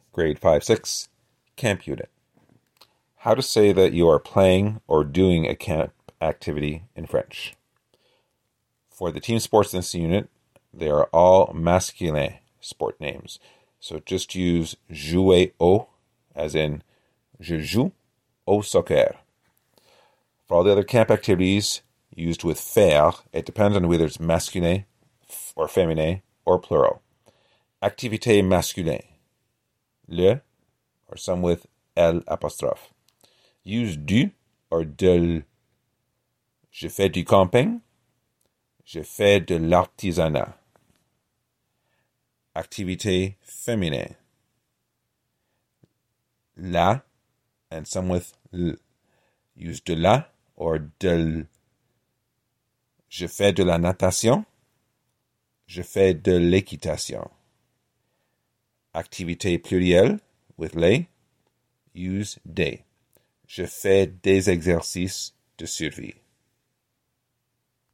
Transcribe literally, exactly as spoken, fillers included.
Grade five six, Camp Unit. How to say that you are playing or doing a camp activity in French. For the team sports in this unit, they are all masculin sport names. So just use jouer au, as in je joue au soccer. For all the other camp activities used with faire, it depends on whether it's masculin or féminin or plural. Activité masculin, le, or some with L apostrophe. Use du or de. Je fais du camping. Je fais de l'artisanat. Activité féminin. La, and some with l. Use de la or de l. Je fais de la natation. Je fais de l'équitation. Activité plurielle with les. Use des. Je fais des exercices de survie.